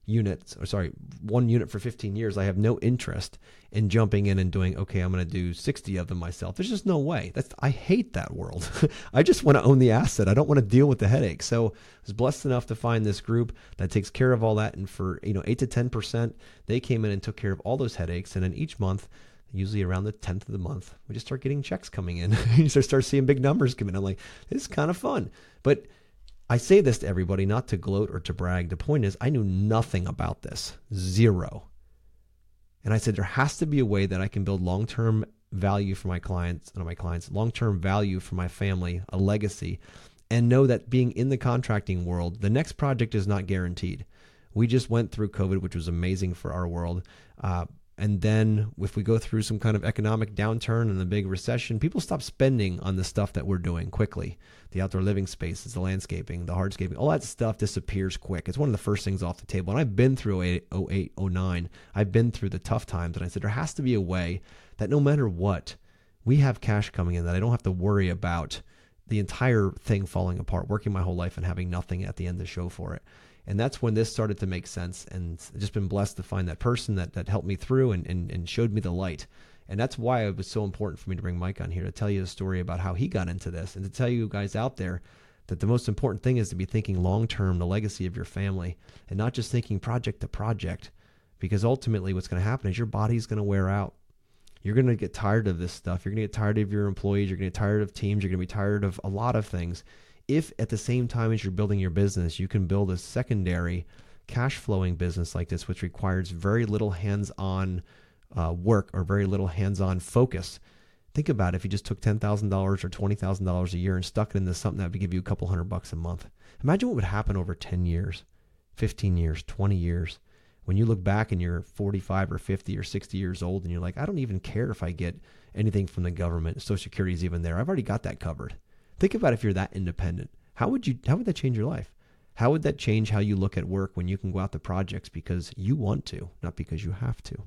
units, or sorry, one unit for fifteen years, I have no interest in jumping in and doing, okay, I'm going to do sixty of them myself. There's just no way. That's, I hate that world. I just want to own the asset. I don't want to deal with the headache. So I was blessed enough to find this group that takes care of all that. And for, you know, eight to ten percent, they came in and took care of all those headaches. And then each month, usually around the tenth of the month, we just start getting checks coming in. You start, start seeing big numbers come in. I'm like, this is kind of fun. But I say this to everybody, not to gloat or to brag. The point is, I knew nothing about this, zero. And I said, there has to be a way that I can build long-term value for my clients, not my clients, long-term value for my family, a legacy, and know that being in the contracting world, the next project is not guaranteed. We just went through COVID, which was amazing for our world. Uh, And then if we go through some kind of economic downturn and a big recession, people stop spending on the stuff that we're doing quickly. The outdoor living spaces, the landscaping, the hardscaping, all that stuff disappears quick. It's one of the first things off the table. And I've been through oh eight, oh nine. I've been through the tough times. And I said, there has to be a way that no matter what, we have cash coming in, that I don't have to worry about the entire thing falling apart, working my whole life and having nothing at the end to show for it. And that's when this started to make sense. And I've just been blessed to find that person that, that helped me through and, and, and showed me the light. And that's why it was so important for me to bring Mike on here to tell you a story about how he got into this and to tell you guys out there that the most important thing is to be thinking long-term, the legacy of your family, and not just thinking project to project, because ultimately what's going to happen is your body's going to wear out. You're going to get tired of this stuff. You're going to get tired of your employees. You're going to get tired of teams. You're going to be tired of a lot of things. If at the same time as you're building your business, you can build a secondary cash flowing business like this, which requires very little hands-on uh, work or very little hands-on focus. Think about it. If you just took ten thousand dollars or twenty thousand dollars a year and stuck it into something that would give you a couple hundred bucks a month. Imagine what would happen over ten years, fifteen years, twenty years. When you look back and you're forty-five or fifty or sixty years old and you're like, I don't even care if I get anything from the government. Social Security is even there. I've already got that covered. Think about if you're that independent. How would you? How would that change your life? How would that change how you look at work when you can go out to projects because you want to, not because you have to?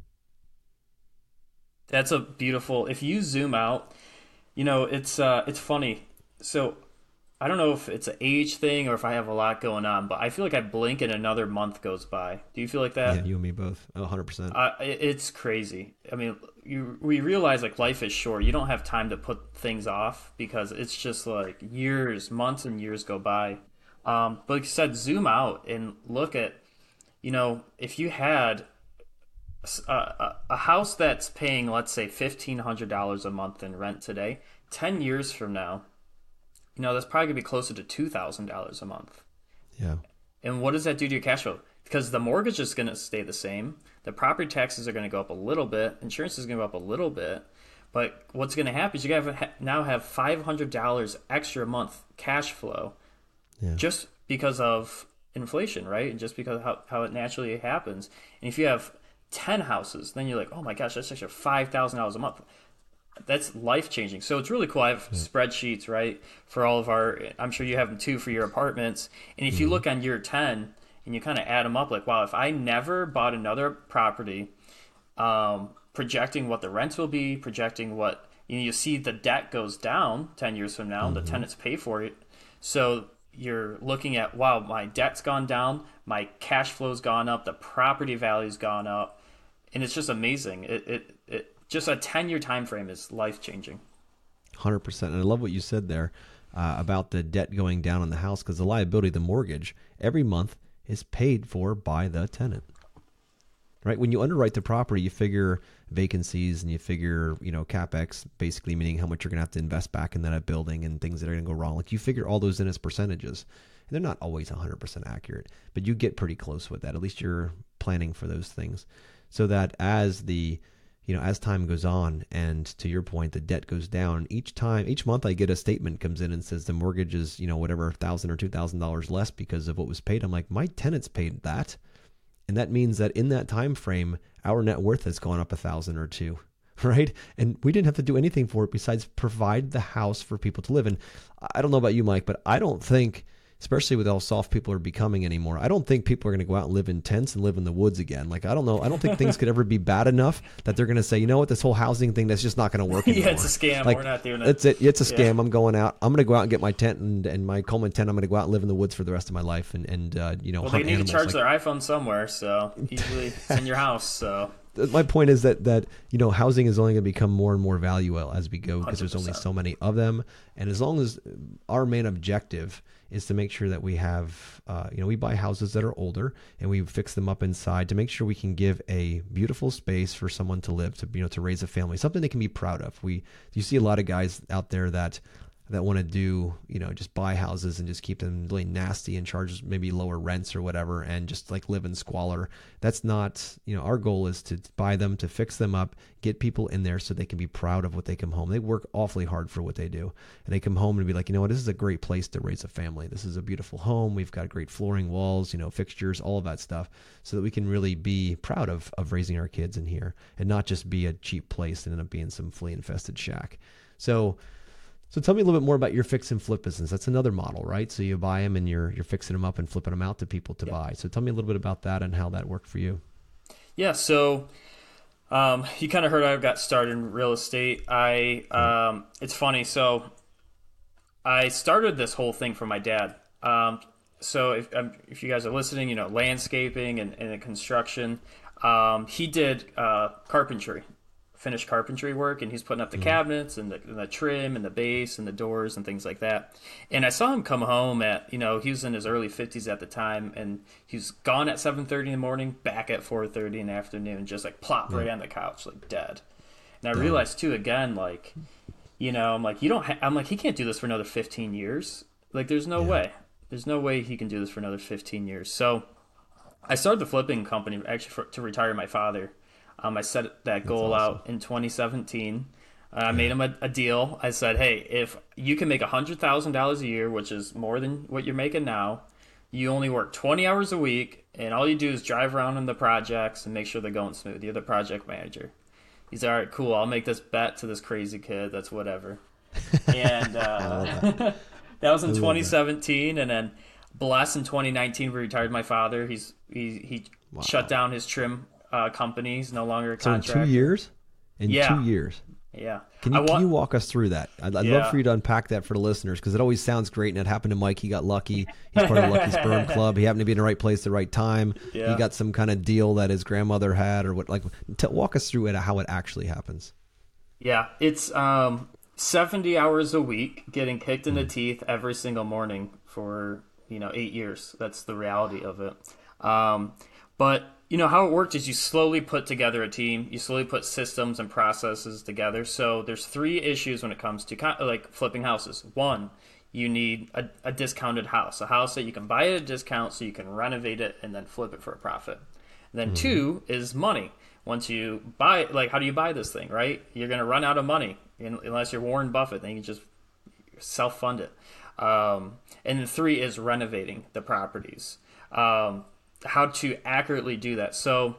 That's a beautiful. If you zoom out, you know it's uh, it's funny. So I don't know if it's an age thing or if I have a lot going on, but I feel like I blink and another month goes by. Do you feel like that? Yeah, you and me both. one hundred percent. Uh, it's crazy. I mean, you we realize like life is short. You don't have time to put things off because it's just like years, months and years go by. Um, but like you said, zoom out and look at, you know, if you had a, a, a house that's paying, let's say, fifteen hundred dollars a month in rent today, ten years from now, you know, that's probably going to be closer to two thousand dollars a month. Yeah. And what does that do to your cash flow? Because the mortgage is going to stay the same. The property taxes are going to go up a little bit. Insurance is going to go up a little bit. But what's going to happen is you're going to now have five hundred dollars extra a month cash flow yeah. just because of inflation, right? And just because of how, how it naturally happens. And if you have ten houses, then you're like, oh my gosh, that's extra five thousand dollars a month. That's life-changing. So it's really cool. I have yeah. spreadsheets, right, for all of our, I'm sure you have them too for your apartments. And if mm-hmm. you look on year ten and you kind of add them up, like, wow, if I never bought another property, um, projecting what the rents will be, projecting what, you know, you see the debt goes down ten years from now, mm-hmm. the tenants pay for it. So you're looking at, wow, my debt's gone down, my cash flow's gone up, the property value's gone up. And it's just amazing. It, it, it, Just a ten-year time frame is life-changing. one hundred percent. And I love what you said there uh, about the debt going down on the house, because the liability, the mortgage, every month is paid for by the tenant. Right? When you underwrite the property, you figure vacancies and you figure, you know, CapEx, basically meaning how much you're going to have to invest back in that building and things that are going to go wrong. Like you figure all those in as percentages. And they're not always one hundred percent accurate, but you get pretty close with that. At least you're planning for those things. So that as the You know, as time goes on, and to your point, the debt goes down each time, each month I get a statement comes in and says the mortgage is, you know, whatever, one thousand dollars or two thousand dollars less because of what was paid. I'm like, my tenants paid that. And that means that in that time frame, our net worth has gone up a thousand or two, right? And we didn't have to do anything for it besides provide the house for people to live in. I don't know about you, Mike, but I don't think especially with how soft people are becoming anymore. I don't think people are going to go out and live in tents and live in the woods again. Like, I don't know. I don't think things could ever be bad enough that they're going to say, you know what, this whole housing thing, that's just not going to work anymore. Yeah, it's a scam. Like, we're not doing it. It's it. It's a scam. Yeah. I'm going out. I'm going to go out and get my tent and, and my Coleman tent. I'm going to go out and live in the woods for the rest of my life and, and uh, you know, well, hunt they need animals. to charge like, their iPhone somewhere, so usually it's in your house. So my point is that that you know, housing is only going to become more and more valuable as we go because there's only so many of them. And as long as our main objective is to make sure that we have, uh, you know, we buy houses that are older and we fix them up inside to make sure we can give a beautiful space for someone to live, to, you know, to raise a family, something they can be proud of. We, you see a lot of guys out there that, that want to do, you know, just buy houses and just keep them really nasty and charge maybe lower rents or whatever and just like live in squalor. That's not, you know, our goal is to buy them, to fix them up, get people in there so they can be proud of what they come home. They work awfully hard for what they do. And they come home and be like, you know what, this is a great place to raise a family. This is a beautiful home. We've got great flooring, walls, you know, fixtures, all of that stuff, so that we can really be proud of, of raising our kids in here and not just be a cheap place and end up being some flea infested shack. So, So tell me a little bit more about your fix and flip business. That's another model, right? So you buy them and you're you're fixing them up and flipping them out to people to yeah. buy. So tell me a little bit about that and how that worked for you. Yeah, so um, you kind of heard I got started in real estate. I um, it's funny. So I started this whole thing from my dad. Um, so if um, if you guys are listening, you know, landscaping and, and construction. Um, he did uh, carpentry. Finished carpentry work, and he's putting up the mm-hmm. cabinets and the, and the trim and the base and the doors and things like that. And I saw him come home at, you know, he was in his early fifties at the time, and he was gone at seven thirty in the morning, back at four thirty in the afternoon, just like plop mm-hmm. right on the couch, like dead. And I yeah. realized too, again, like, you know, I'm like, you don't, ha- I'm like, he can't do this for another fifteen years. Like, there's no yeah. way. There's no way he can do this for another fifteen years. So I started the flipping company actually for, to retire my father. Um, I set that goal awesome. out in twenty seventeen. Uh, I yeah. made him a, a deal. I said, hey, if you can make one hundred thousand dollars a year, which is more than what you're making now, you only work twenty hours a week, and all you do is drive around in the projects and make sure they're going smooth. You're the project manager. He's all right, cool. I'll make this bet to this crazy kid. That's whatever. And uh, that. that was in twenty seventeen. And then, blessed, in twenty nineteen, we retired my father. He's He, he wow. shut down his trim Uh, companies, no longer a contract. So in two years? In yeah. two years? Yeah. Can you, want, can you walk us through that? I'd, I'd yeah. love for you to unpack that for the listeners, because it always sounds great, and it happened to Mike. He got lucky. He's part of Lucky Sperm Club. He happened to be in the right place at the right time. Yeah. He got some kind of deal that his grandmother had, or what. Like, t- walk us through it, how it actually happens. Yeah. It's um, seventy hours a week, getting kicked in the teeth every single morning for, you know, eight years. That's the reality of it. Um, but you know, how it worked is you slowly put together a team. You slowly put systems and processes together. So there's three issues when it comes to like flipping houses. One, you need a, a discounted house, a house that you can buy at a discount so you can renovate it and then flip it for a profit. And then mm-hmm. two is money. Once you buy, like, how do you buy this thing, right? You're going to run out of money unless you're Warren Buffett. Then you can just self-fund it. Um, and then three is renovating the properties. Um, how to accurately do that. So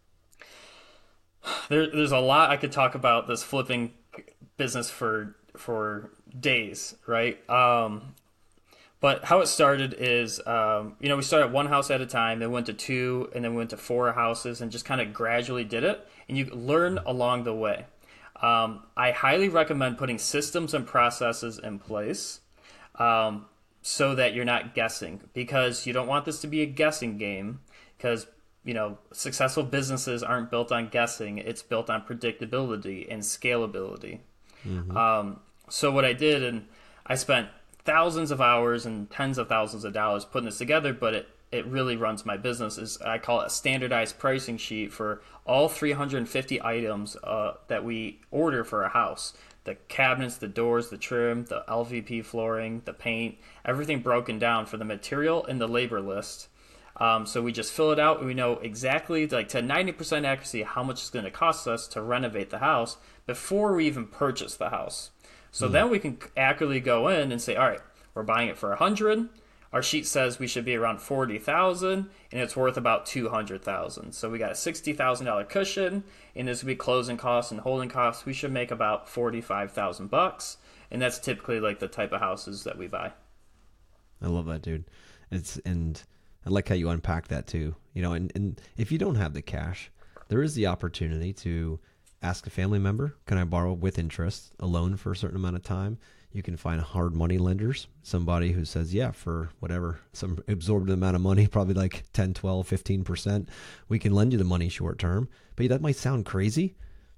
there, there's a lot I could talk about this flipping business for for days, right? Um, but how it started is, um, you know, we started one house at a time, then went to two, and then went to four houses, and just kind of gradually did it. And you learn along the way. Um, I highly recommend putting systems and processes in place. Um, so that you're not guessing, because you don't want this to be a guessing game, because, you know, successful businesses aren't built on guessing. It's built on predictability and scalability. Mm-hmm. Um, so what I did, and I spent thousands of hours and tens of thousands of dollars putting this together, but it, it really runs my business, is I call it a standardized pricing sheet for all three hundred fifty items uh, that we order for a house. The cabinets, the doors, the trim, the L V P flooring, the paint, everything broken down for the material and the labor list. Um, so we just fill it out. We know exactly, like to ninety percent accuracy, how much it's going to cost us to renovate the house before we even purchase the house. So mm. then we can accurately go in and say, all right, we're buying it for one hundred. Our sheet says we should be around forty thousand, and it's worth about two hundred thousand. So we got a sixty thousand dollars cushion, and this would be closing costs and holding costs. We should make about forty-five thousand bucks, and that's typically like the type of houses that we buy. I love that, dude. It's and I like how you unpack that too. You know, and, and if you don't have the cash, there is the opportunity to ask a family member, can I borrow with interest a loan for a certain amount of time? You can find hard money lenders, somebody who says, yeah, for whatever, some absorbed amount of money, probably like ten, twelve, fifteen percent, we can lend you the money short term. But that might sound crazy.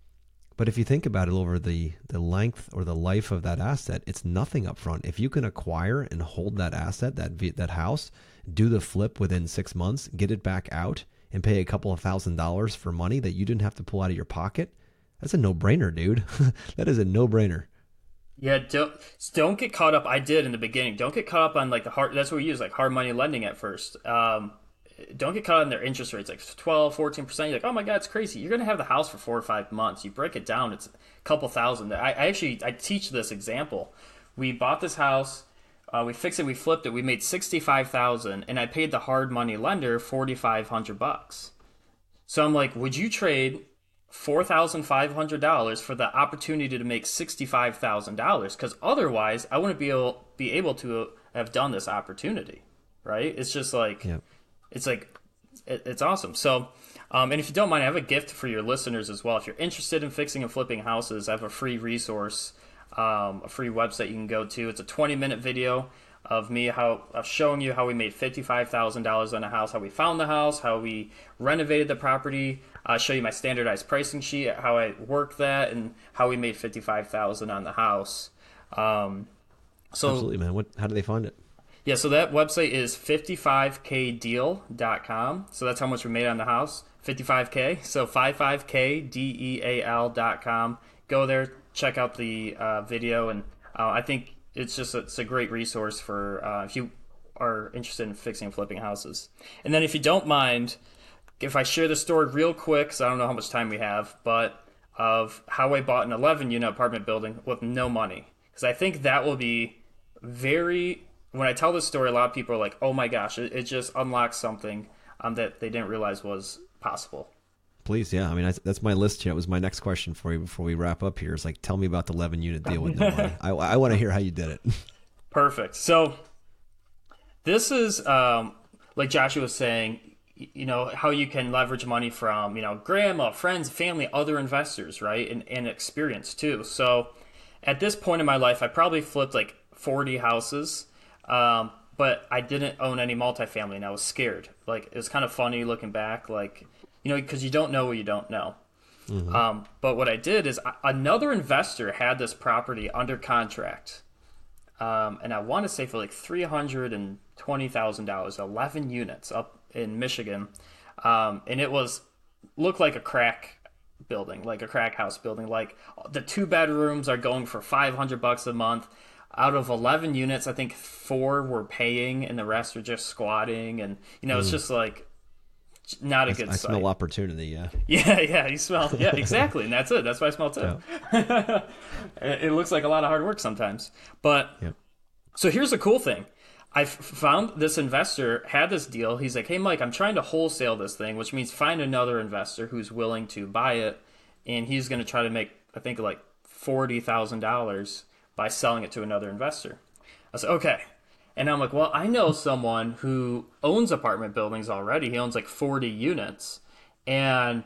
But if you think about it over the, the length or the life of that asset, it's nothing up front. If you can acquire and hold that asset, that that house, do the flip within six months, get it back out, and pay a couple of thousand dollars for money that you didn't have to pull out of your pocket, that's a no-brainer, dude. That is a no-brainer. Yeah, don't don't get caught up. I did in the beginning. Don't get caught up on like the hard. That's what we use, like hard money lending at first. Um, don't get caught on their interest rates, like twelve, fourteen percent. You're like, oh my God, it's crazy. You're going to have the house for four or five months. You break it down, it's a couple thousand. I, I actually, I teach this example. We bought this house, uh, we fixed it, we flipped it, we made sixty-five thousand, and I paid the hard money lender forty-five hundred bucks. So I'm like, would you trade four thousand five hundred dollars for the opportunity to make sixty-five thousand dollars? Because otherwise, I wouldn't be able, be able to have done this opportunity, right? It's just like, yep. It's like, it, it's awesome. So, um, and if you don't mind, I have a gift for your listeners as well. If you're interested in fixing and flipping houses, I have a free resource, um, a free website you can go to. It's a twenty minute video of me how of showing you how we made fifty-five thousand dollars on a house, how we found the house, how we renovated the property. I'll show you my standardized pricing sheet, how I worked that, and how we made fifty-five thousand dollars on the house. Um, so Absolutely, man. What? How do they find it? Yeah, so that website is fifty-five k deal dot com. So that's how much we made on the house, fifty-five K. So fifty-five k deal dot com. Go there, check out the uh, video, and uh, I think it's just a, it's a great resource for uh, if you are interested in fixing and flipping houses. And then if you don't mind, if I share the story real quick, because I don't know how much time we have, but of how I bought an eleven unit apartment building with no money. Because I think that will be very, when I tell this story, a lot of people are like, oh my gosh, it, it just unlocks something um, that they didn't realize was possible. Please, yeah. I mean, I, that's my list here. It was my next question for you before we wrap up here. It's like, tell me about the eleven unit deal with no money. I, I want to hear how you did it. Perfect. So this is, um, like Joshua was saying, you know, how you can leverage money from, you know, grandma, friends, family, other investors, right? And, and experience too. So at this point in my life, I probably flipped like forty houses, um, but I didn't own any multifamily and I was scared. Like, it was kind of funny looking back, like, you know, because you don't know what you don't know. Mm-hmm. Um, but what I did is another investor had this property under contract. Um, and I want to say for like three hundred twenty thousand dollars, eleven units up in Michigan. Um, and it was, looked like a crack building, like a crack house building. Like the two bedrooms are going for five hundred bucks a month. Out of eleven units, I think four were paying and the rest are just squatting. And, you know, mm. it's just like, not a good I, I sight. smell opportunity, yeah. Yeah, yeah, you smell, yeah, exactly. And that's it. That's what I smell too. Yeah. It looks like a lot of hard work sometimes. But, yep. So here's the cool thing. I found this investor had this deal. He's like, hey, Mike, I'm trying to wholesale this thing, which means find another investor who's willing to buy it. And he's going to try to make, I think, like forty thousand dollars by selling it to another investor. I said, okay. And I'm like, well, I know someone who owns apartment buildings already. He owns like forty units. And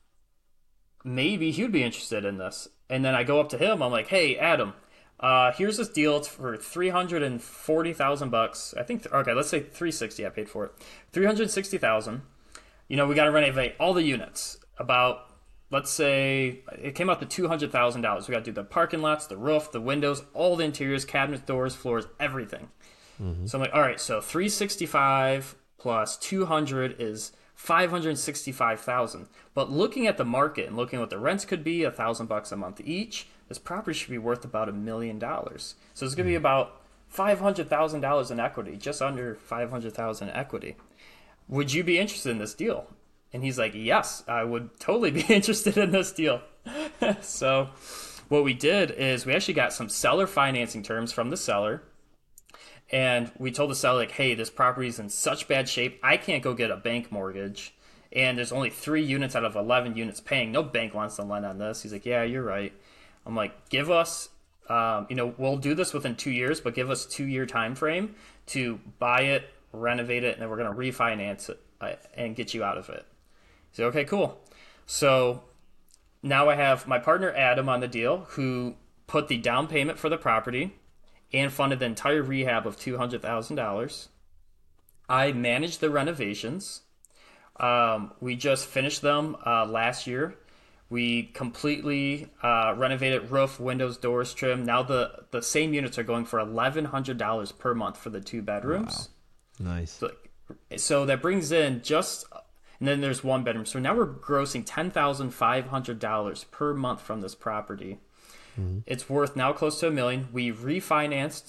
maybe he would be interested in this. And then I go up to him. I'm like, hey, Adam, uh, here's this deal. It's for three hundred forty thousand bucks. I think, okay, let's say three hundred sixty. I paid for it. three hundred sixty thousand. You know, we got to renovate all the units. About, let's say, it came out to two hundred thousand dollars. We got to do the parking lots, the roof, the windows, all the interiors, cabinets, doors, floors, everything. Mm-hmm. So I'm like, all right, so three hundred sixty-five plus two hundred is five hundred sixty-five thousand. But looking at the market and looking at what the rents could be, a thousand bucks a month each, this property should be worth about a million dollars. So it's going to be about five hundred thousand dollars in equity, just under five hundred thousand dollars in equity. Would you be interested in this deal? And he's like, yes, I would totally be interested in this deal. So what we did is we actually got some seller financing terms from the seller. And we told the seller, like, hey, this property is in such bad shape, I can't go get a bank mortgage. And there's only three units out of eleven units paying. No bank wants to lend on this. He's like, yeah, you're right. I'm like, give us um, you know, we'll do this within two years, but give us two year time frame to buy it, renovate it, and then we're going to refinance it uh, and get you out of it. So, okay, cool. So now I have my partner Adam on the deal, who put the down payment for the property and funded the entire rehab of two hundred thousand dollars. I managed the renovations. Um, we just finished them uh, last year. We completely uh, renovated roof, windows, doors, trim. Now the, the same units are going for eleven hundred dollars per month for the two bedrooms. Wow. Nice. So, so that brings in just, and then there's one bedroom. So now we're grossing ten thousand five hundred dollars per month from this property. Mm-hmm. It's worth now close to a million. We refinanced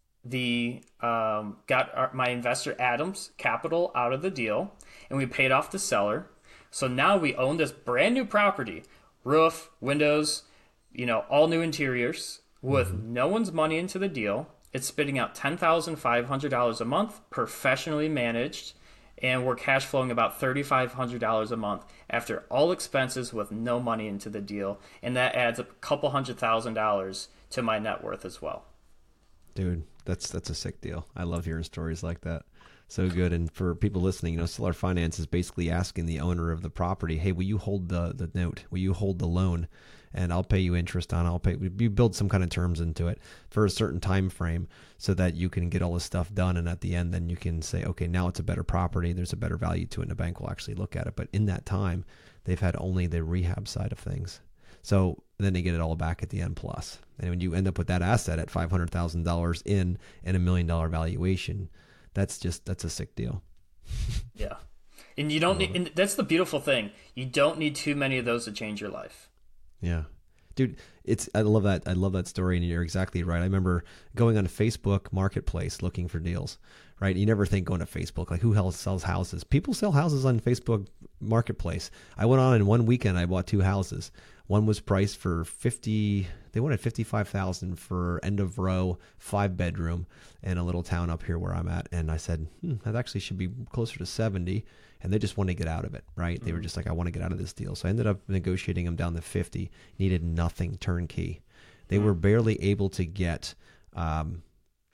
the, um, got our, my investor Adams Capital out of the deal, and we paid off the seller. So now we own this brand new property, roof, windows, you know, all new interiors with mm-hmm. no one's money into the deal. It's spitting out ten thousand five hundred dollars a month, professionally managed, and we're cash flowing about three thousand five hundred dollars a month after all expenses with no money into the deal. And that adds a couple hundred thousand dollars to my net worth as well. Dude, that's that's a sick deal. I love hearing stories like that. So good. And for people listening, you know, Stellar Finance is basically asking the owner of the property, hey, will you hold the, the note? Will you hold the loan? And I'll pay you interest on it. I'll pay, you build some kind of terms into it for a certain time frame so that you can get all this stuff done. And at the end, then you can say, okay, now it's a better property. There's a better value to it. And the bank will actually look at it. But in that time, they've had only the rehab side of things. So then they get it all back at the end plus. And when you end up with that asset at five hundred thousand dollars in and a million dollar valuation, that's just, that's a sick deal. Yeah. And you don't need, and that's the beautiful thing. You don't need too many of those to change your life. Yeah. Dude, it's, I love that. I love that story. And you're exactly right. I remember going on Facebook Marketplace looking for deals, right? You never think going to Facebook, like who else sells houses? People sell houses on Facebook Marketplace. I went on in one weekend, I bought two houses. One was priced for fifty, they wanted fifty-five thousand for end of row, five bedroom in a little town up here where I'm at. And I said, hmm, that actually should be closer to seventy. And they just want to get out of it, right? Mm-hmm. They were just like, I want to get out of this deal. So I ended up negotiating them down to fifty, needed nothing, turnkey. They mm-hmm. were barely able to get um,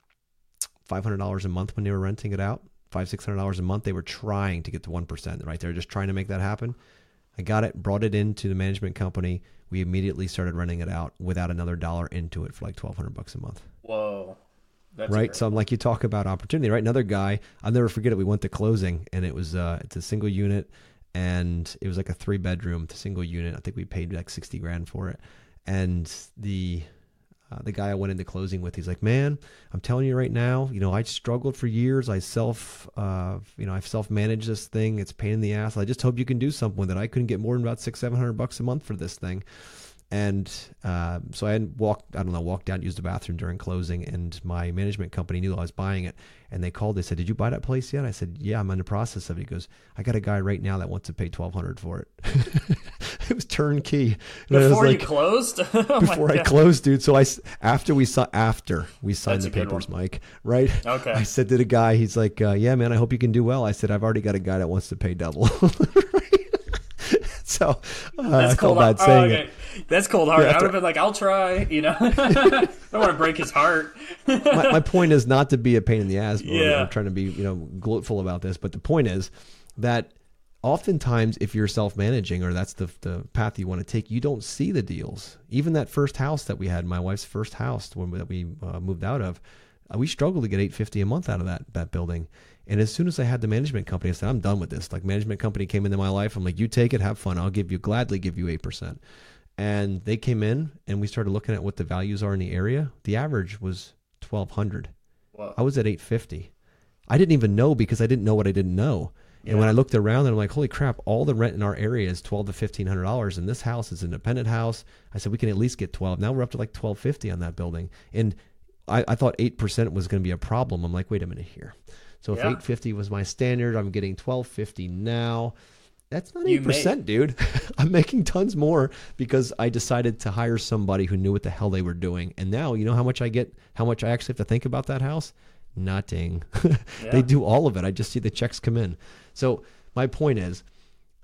five hundred dollars a month when they were renting it out, five hundred dollars, six hundred dollars a month. They were trying to get to one percent, right? They were just trying to make that happen. I got it, brought it into the management company. We immediately started renting it out without another dollar into it for like twelve hundred bucks a month. Whoa. That's right. great. So I'm like, you talk about opportunity, right? Another guy, I'll never forget it. We went to closing and it was, uh, it's a single unit and it was like a three bedroom single unit. I think we paid like sixty grand for it. And the, uh, the guy I went into closing with, he's like, man, I'm telling you right now, you know, I struggled for years. I self, uh, you know, I've self-managed this thing. It's a pain in the ass. I just hope you can do something with it. I couldn't get more than about six, seven hundred bucks a month for this thing. And uh, so I walked, I don't know, walked out, used the bathroom during closing, and my management company knew I was buying it. And they called, they said, did you buy that place yet? I said, yeah, I'm in the process of it. He goes, I got a guy right now that wants to pay twelve hundred dollars for it. It was turnkey. Before like, you closed? Oh before I closed, dude. So I, after we saw, after we signed That's the papers, one. Mike, right? Okay. I said to the guy, he's like, uh, yeah, man, I hope you can do well. I said, I've already got a guy that wants to pay double. So uh, That's I felt cold. bad Oh, saying okay. it. That's cold heart. Yeah, I would have been like, I'll try, you know. I don't want to break his heart. my, my point is not to be a pain in the ass. Or, Yeah. or trying to be, you know, gloatful about this. But the point is that oftentimes if you're self-managing or that's the, the path you want to take, you don't see the deals. Even that first house that we had, my wife's first house when, that we uh, moved out of, uh, we struggled to get eight hundred fifty dollars a month out of that, that building. And as soon as I had the management company, I said, I'm done with this. Like management company came into my life. I'm like, you take it, have fun. I'll give you, gladly give you eight percent. And they came in and we started looking at what the values are in the area. The average was twelve hundred. Wow. I was at eight fifty. I didn't even know because I didn't know what I didn't know. And Yeah. when I looked around and I'm like, holy crap, all the rent in our area is twelve to fifteen hundred dollars. And this house is an independent house. I said, we can at least get twelve. Now we're up to like twelve fifty on that building. And I, I thought eight percent was going to be a problem. I'm like, wait a minute here. So if Yeah. eight fifty was my standard, I'm getting twelve fifty now. That's not You eight percent, dude. I'm making tons more because I decided to hire somebody who knew what the hell they were doing. And now, you know how much I get, how much I actually have to think about that house? Nothing. Yeah. They do all of it. I just see the checks come in. So my point is,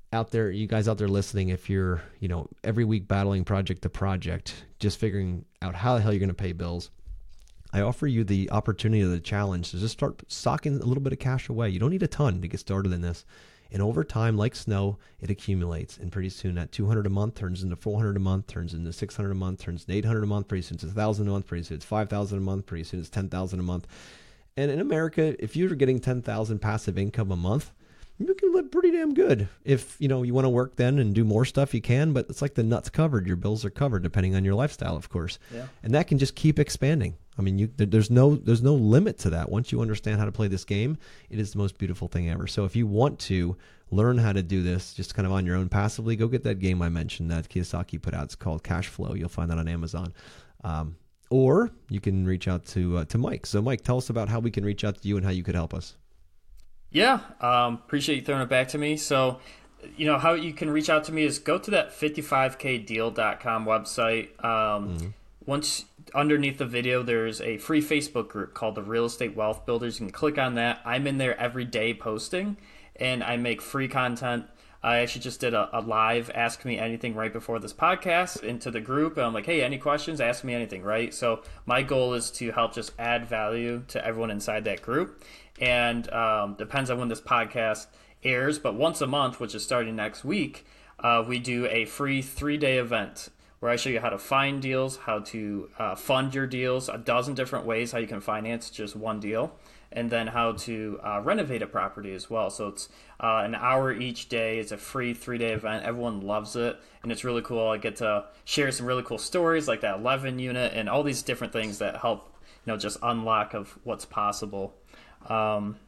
out there, you guys out there listening, if you're, you know, every week battling project to project, just figuring out how the hell you're going to pay bills, I offer you the opportunity of the challenge to just start socking a little bit of cash away. You don't need a ton to get started in this. And over time, like snow, it accumulates. And pretty soon that two hundred a month turns into four hundred a month, turns into six hundred a month, turns into eight hundred a month, pretty soon it's one thousand a month, pretty soon it's five thousand a month, pretty soon it's ten thousand a month. And in America, if you're getting ten thousand passive income a month, you can live pretty damn good. If, you know, you want to work then and do more stuff, you can, but it's like the nuts covered. Your bills are covered depending on your lifestyle, of course. Yeah. And that can just keep expanding. I mean, you, there's no there's no limit to that. Once you understand how to play this game, it is the most beautiful thing ever. So if you want to learn how to do this just kind of on your own passively, go get that game I mentioned that Kiyosaki put out. It's called Cash Flow. You'll find that on Amazon. Um, or you can reach out to uh, to Mike. So Mike, tell us about how we can reach out to you and how you could help us. Yeah, um, appreciate you throwing it back to me. So, you know, how you can reach out to me is go to that fifty-five k deal dot com website. Um, mm-hmm. Once underneath the video, there's a free Facebook group called the Real Estate Wealth Builders. You can click on that. I'm in there every day posting, and I make free content. I actually just did a, a live Ask Me Anything right before this podcast into the group. And I'm like, hey, any questions? Ask me anything, right? So my goal is to help just add value to everyone inside that group. And um, depends on when this podcast airs, but once a month, which is starting next week, uh, we do a free three-day event where I show you how to find deals, how to uh, fund your deals, a dozen different ways how you can finance just one deal, and then how to uh, renovate a property as well. So it's uh, an hour each day. It's a free three-day event. Everyone loves it, and it's really cool. I get to share some really cool stories like that eleven unit and all these different things that help, you know, just unlock of what's possible. Um,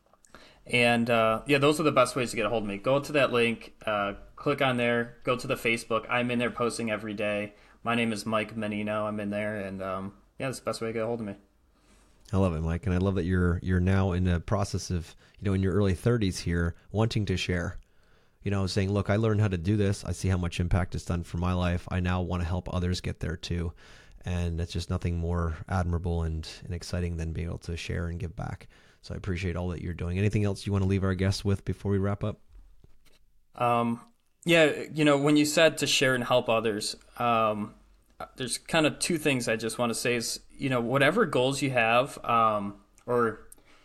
and, uh, yeah, those are the best ways to get a hold of me. Go to that link, uh, click on there, go to the Facebook. I'm in there posting every day. My name is Mike Menino. I'm in there. And, um, yeah, that's the best way to get a hold of me. I love it, Mike. And I love that you're, you're now in the process of, you know, in your early thirties here, wanting to share, you know, saying, look, I learned how to do this. I see how much impact it's done for my life. I now want to help others get there too. And it's just nothing more admirable and, and exciting than being able to share and give back. So I appreciate all that you're doing. Anything else you want to leave our guests with before we wrap up? Um, yeah, you know, when you said to share and help others, um, there's kind of two things I just want to say is, you know, whatever goals you have, um, or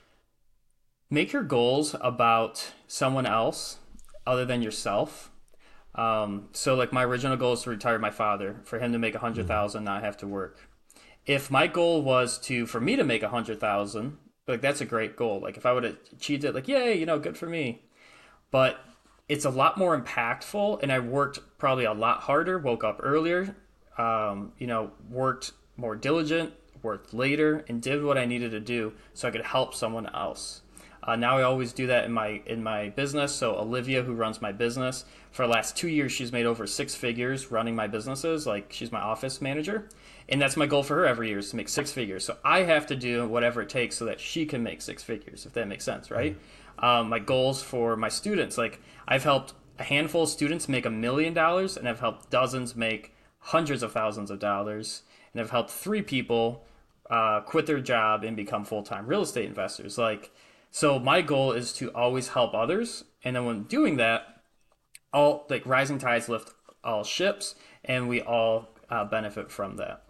make your goals about someone else other than yourself. Um, so like my original goal is to retire my father, for him to make a hundred thousand, not have to work. If my goal was to, for me to make a hundred thousand, like that's a great goal. Like if I would have achieved it, like, yay, you know, good for me. But it's a lot more impactful. And I worked probably a lot harder, woke up earlier, um, you know, worked more diligent, worked later, and did what I needed to do so I could help someone else. Uh, now I always do that in my in my business. So Olivia, who runs my business, for the last two years, she's made over six figures running my businesses. Like she's my office manager. And that's my goal for her every year is to make six figures. So I have to do whatever it takes so that she can make six figures, if that makes sense, right? Mm-hmm. Um, my goals for my students, like I've helped a handful of students make a million dollars, and I've helped dozens make hundreds of thousands of dollars. And I've helped three people uh, quit their job and become full-time real estate investors. Like, so my goal is to always help others. And then when doing that, all like rising tides lift all ships, and we all uh, benefit from that.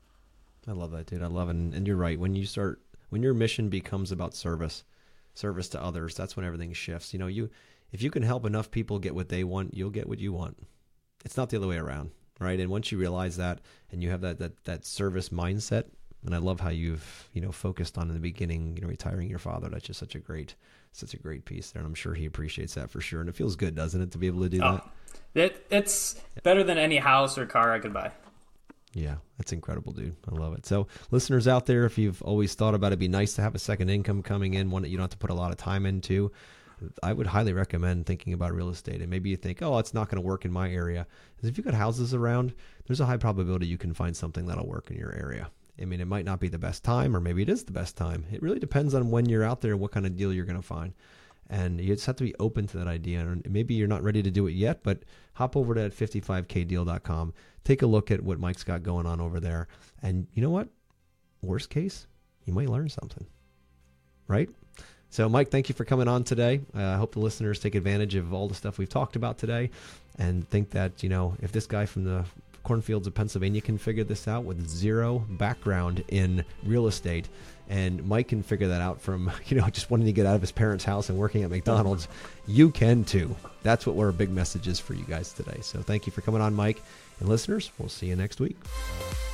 I love that, dude. I love it. And, and you're right. When you start, when your mission becomes about service, service to others, that's when everything shifts. You know, you, if you can help enough people get what they want, you'll get what you want. It's not the other way around, right? And once you realize that, and you have that, that, that service mindset, and I love how you've, you know, focused on in the beginning, you know, retiring your father. That's just such a great, such a great piece there. And I'm sure he appreciates that for sure. And it feels good, doesn't it, to be able to do oh, that? It, it's better than any house or car I could buy. Yeah, that's incredible, dude. I love it. So listeners out there, if you've always thought about it, it'd be nice to have a second income coming in, one that you don't have to put a lot of time into. I would highly recommend thinking about real estate. And maybe you think, oh, it's not going to work in my area. Because if you've got houses around, there's a high probability you can find something that'll work in your area. I mean, it might not be the best time, or maybe it is the best time. It really depends on when you're out there and what kind of deal you're going to find. And you just have to be open to that idea. And maybe you're not ready to do it yet, but hop over to fifty-five k deal dot com. Take a look at what Mike's got going on over there. And you know what? Worst case, you might learn something, right? So, Mike, thank you for coming on today. Uh, I hope the listeners take advantage of all the stuff we've talked about today and think that, you know, if this guy from the cornfields of Pennsylvania can figure this out with zero background in real estate, and Mike can figure that out from, you know, just wanting to get out of his parents' house and working at McDonald's, you can too. That's what our big message is for you guys today. So thank you for coming on, Mike. And listeners, we'll see you next week.